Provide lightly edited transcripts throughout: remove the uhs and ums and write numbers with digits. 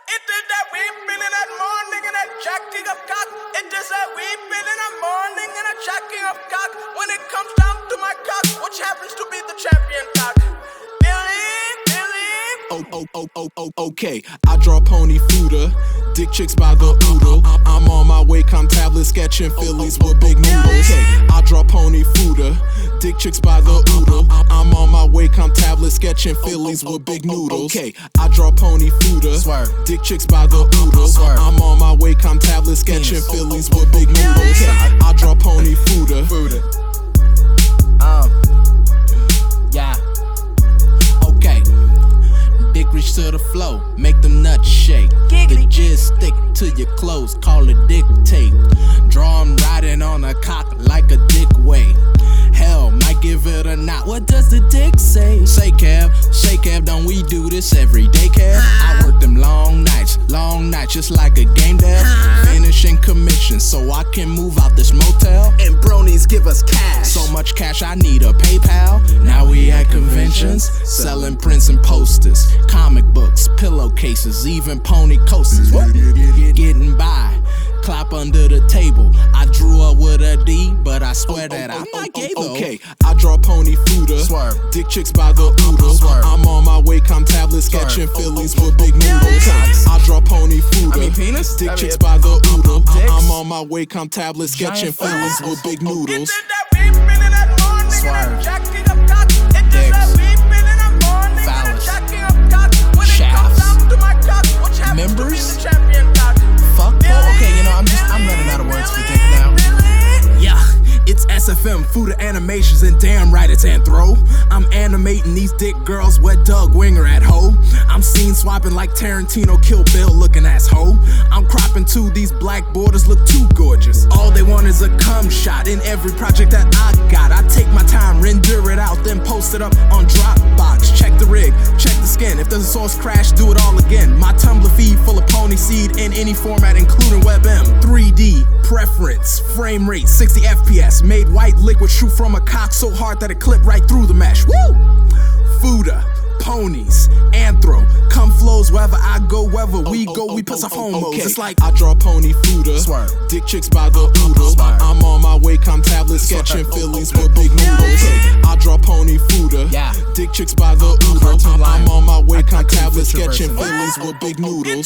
It is that weeping in that morning and that jacking of cock. It is that weeping in the morning and that jacking of cock. When it comes down to my cock, which happens to be the champion cock. Okay, I draw pony fooder, dick chicks by the oodle. I'm on my way, com tablet sketching Phillies with big noodles. Okay, I draw pony fooder, dick chicks by the oodle. I'm on my way, com tablet sketching Phillies with big noodles. Okay, I draw pony fooder, dick chicks by the oodle. I'm on my way, com tablet sketching Phillies with big noodles. Okay, I draw pony fooder. Yeah. Okay. Dick reach to the flow, make them nuts shake. The jizz stick to your clothes, call it dictate. Draw 'em riding on a cock like a dick way. Hell, might give it a knot. What does the dick say? Say Kev, don't we do this every day, Kev? I work them long nights, just like a game dev. Finishing commission so I can move out this motel. And bronies give us cash. So much cash I need a PayPal. Now we at conventions, selling prints and posters, comic books, pillowcases, even pony coasters. Getting by, clap under the table. I drew up with a D, but I swear that I gave her. Okay, I draw pony fooder, dick chicks by the oodle. I'm on my way, com tablet sketching Phillies with big noodles. I draw pony fooder, dick chicks by the oodle. I'm on my way, com tablet sketching Phillies with big noodles. Members? Fuck. Oh, okay, I'm running out of words for dick now. Yeah, it's SFM, food of animations, and damn right it's Anthro. I'm animating these dick girls, wet Doug Winger at ho. I'm seen swiping like Tarantino, Kill Bill looking asshole. I'm cropping too, these black borders look too gorgeous. All they want is a cum shot in every project that I got. I take my time, render it out, then post it up on Dropbox. Check the rig, check the skin. If there's a source crash, do it all again. My Tumblr feed full of pony seed in any format, including WebM. 3D, preference, frame rate, 60 FPS. Made white liquid shoot from a cock so hard that it clipped right through the mesh. Woo! Fuda, ponies, Anthro, cum flows wherever I go, wherever we go, we piss off homos. Okay. It's like I draw pony fooder, dick chicks by the oodle. I'm on my way, com tablet sketching Phillies with big noodles. I draw pony fooder, dick chicks by the oodle. I'm on my way, com tablet sketching Phillies with big noodles.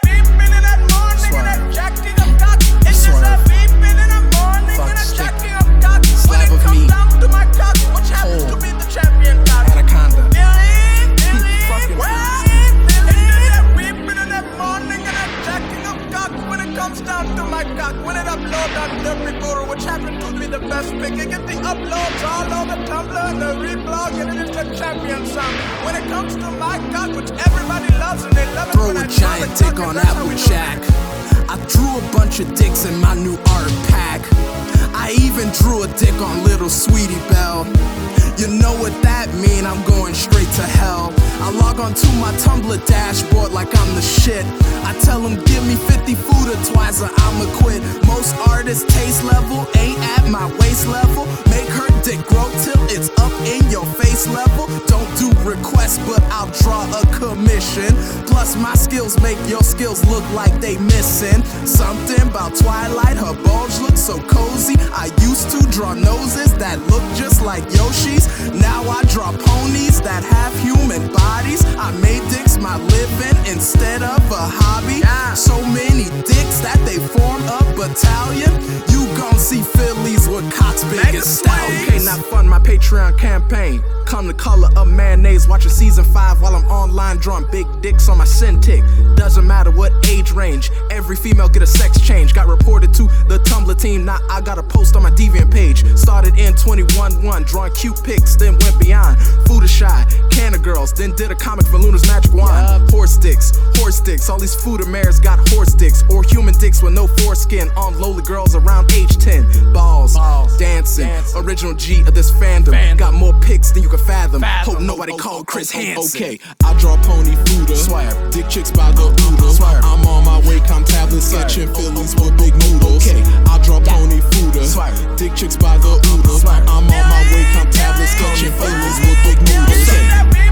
Slab of meat. Whole. Anaconda. When it comes down to my cock, when it upload on the recorder, which happened to be the best pick, you get the uploads all over Tumblr and the reblog, and it is the champion sound. When it comes to my cock, which everybody loves and they love it. throw a giant dick on Applejack. I drew a bunch of dicks in my new art pack. I even drew a dick on little Sweetie Belle. You know what that mean, I'm going straight to hell. I log on to my Tumblr dashboard like I'm the shit. I tell them give me 50 fooder twice or I'ma quit. Most artists' taste level ain't at my waist level. Make her dick grow till it's up in your face level. Don't do requests but I'll draw a commission. Plus my skills make your skills look like they missing. Something about Twilight, her bulge looks so cozy. I used to draw noses that look just like Yoshi's. Now I draw ponies that have human bodies. I made dicks my living instead of a hobby. So many dicks that they form a battalion. You gon' see Phillies with cocks big as stallions. Okay, not fun, my Patreon campaign. Come the color of mayonnaise, watching season 5 while I'm online drawing big dicks on my Cintiq. Doesn't matter what age range, every female get a sex change. Got reported to the Tumblr team, now I got a post on my Deviant page. Started in 21-1, drawing cute pics, then went beyond. Fuda Shy, Canna Girls, then did a comic for Luna's Magic Wand. Horse dicks, all these Fuda mares got horse dicks. Or human dicks with no foreskin on lowly girls around age 10. Balls, dancing, original G of this fandom. Got more pics than you can fathom. Hope nobody called Chris Hansen. Okay, I draw pony fooder, dick chicks by the oodle. I'm on my way, com tablet sketching Phillies with big noodles. Okay, I draw pony fooder, dick chicks by the oodle. I'm on my way, com tablet sketching Phillies with big noodles.